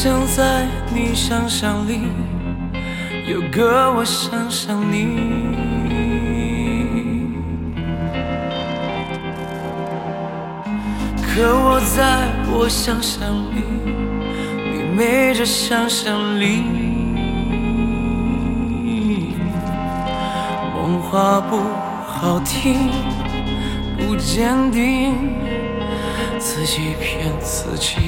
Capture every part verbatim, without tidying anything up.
想在你想象里有个我想象你，可我在我想象里，你没这想象力。梦话不好听，不坚定，自己骗自己。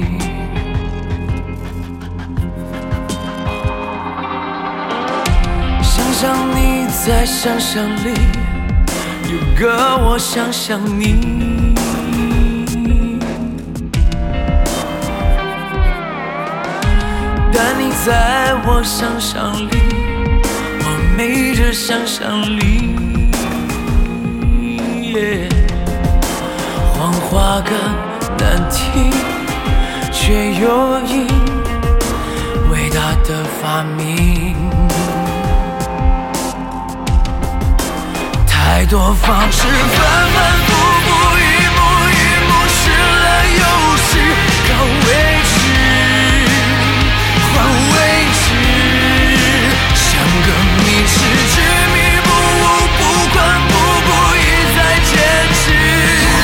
想象你在想象里有个我想象你，但你在我想象里，我没这想象力。yeah. 谎话更难听，却又因伟大的发明。太多方式反反复复，一幕一幕试了又试，靠维持换位置，像个迷失，执迷不悟，不管不顾，一再坚持。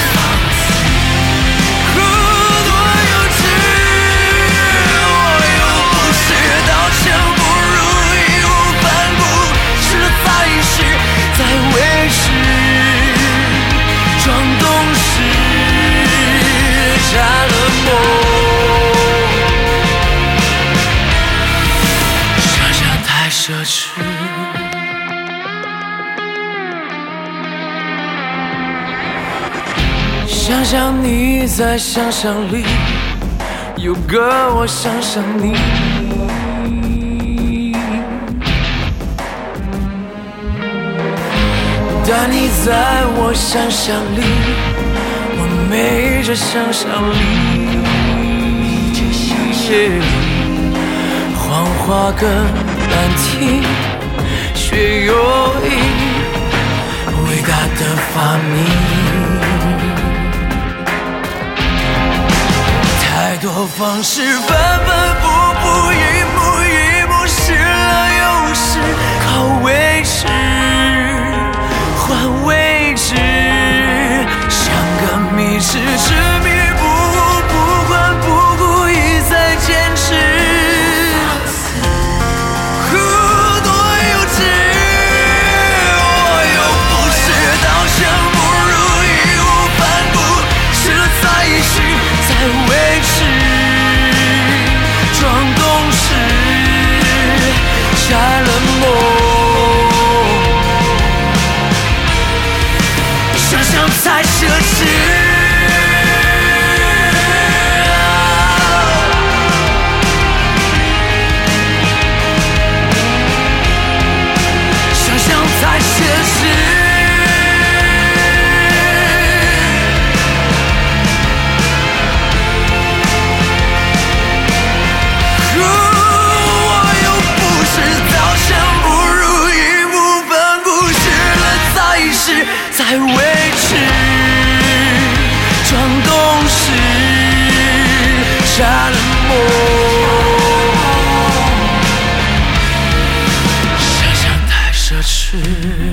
多幼稚，我又不是刀枪不入，义无反顾，试了再试，再维持，装懂事，瞎了梦。想想太奢侈，想象你在想象里有个我想象你，但你在我想象里，我没这想象力。谎话更难听，却又因伟大的发明。太多方式反反复复，一幕一幕试了又试，靠维持换位置，像个迷失，执迷不悟，不管不顾，一再坚持。多幼稚，我又不是刀枪不入，义无反顾，试了再试，再维持，装懂事，瞎了梦。想想太奢侈，想想太奢侈，我又不是刀枪不入，义无反顾，试了再试，再维持，装懂事，瞎了梦。想想太奢侈。